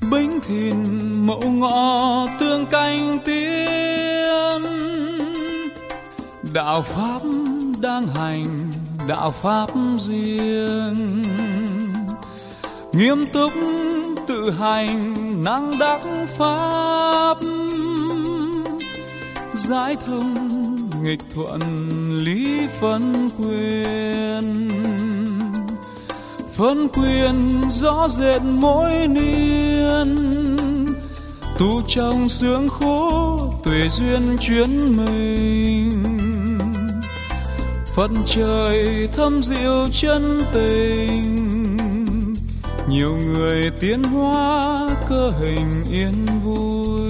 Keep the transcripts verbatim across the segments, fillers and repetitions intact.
Bính Thìn Mậu Ngọ Tương Canh Tiên, đạo pháp đang hành, đạo pháp riêng, nghiêm túc tự hành năng đắc pháp, giải thông nghịch thuận lý phân quyền, phân quyền rõ rệt mỗi niên, tu trong sướng khổ tuệ duyên chuyến mình, phận trời thâm diệu chân tình, nhiều người tiến hóa cơ hình yên vui,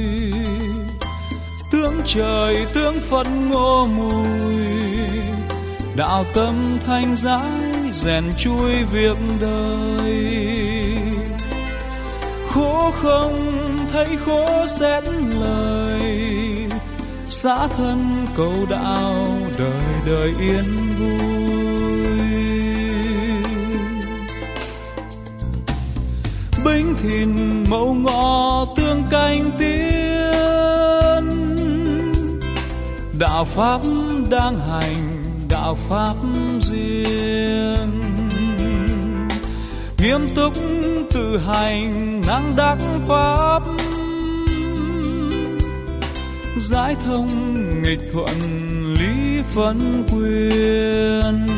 tướng trời tướng Phật ngô mùi, đạo tâm thanh giải rèn chui việc đời, khổ không thấy khổ xét lời, xã thân cầu đạo đời đời yên vui. Bính Thìn Mậu Ngọ Tương Canh Tiên, đạo pháp đang hành, đạo pháp riêng, nghiêm túc tự hành năng đắc pháp, giải thông nghịch thuận lý phân quyền,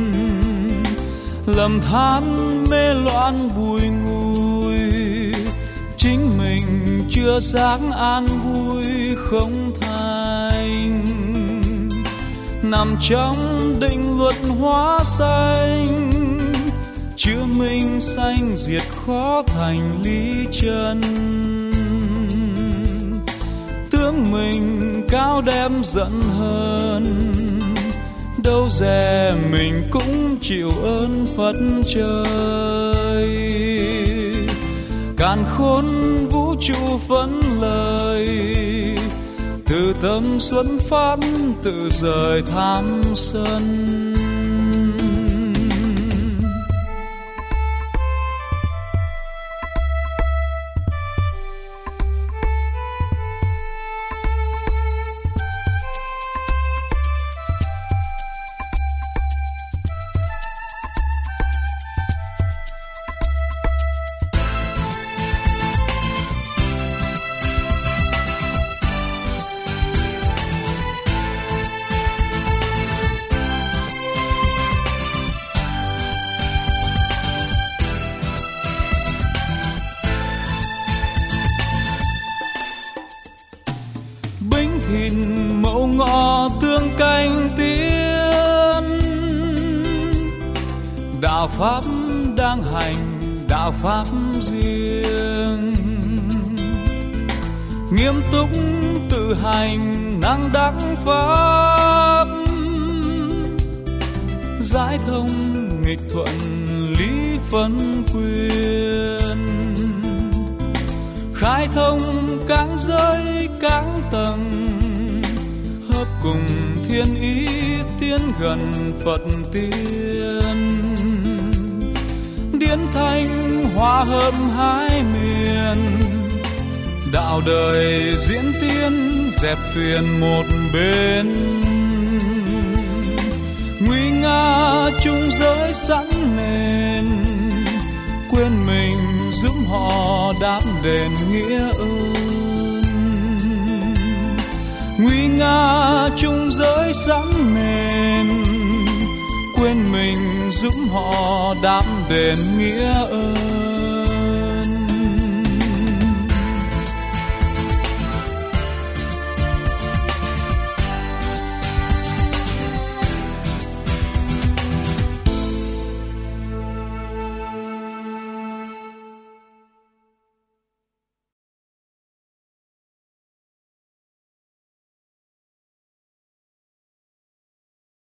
lầm than mê loạn bùi ngùi, chính mình chưa giác an vui không thành, nằm trong định luật hóa sanh, chứa minh sanh diệt khó thành lý chân, tướng mình cao đẹp giận hơn, đâu dè mình cũng chịu ơn Phật trời, càn khôn vũ trụ phấn lời, từ tâm xuất phát tự rời tham sân. Bính Thìn Mậu Ngọ Tương Canh Tiên, đạo pháp đang hành, đạo pháp riêng, nghiêm túc tự hành năng đắc pháp, giải thông nghịch thuận lý phân quyền, khai thông các giới các tầng, hợp cùng thiên ý tiến gần Phật tiên, điển thanh hòa hợp hai miền, đạo đời diễn tiến dẹp phiền một bên, nguy nga chung giới sẵn nền, quên mình giúp họ đáp đền nghĩa ơn, nguy nga chung giới sẵn nền, quên mình giúp họ đáp đền nghĩa ơn.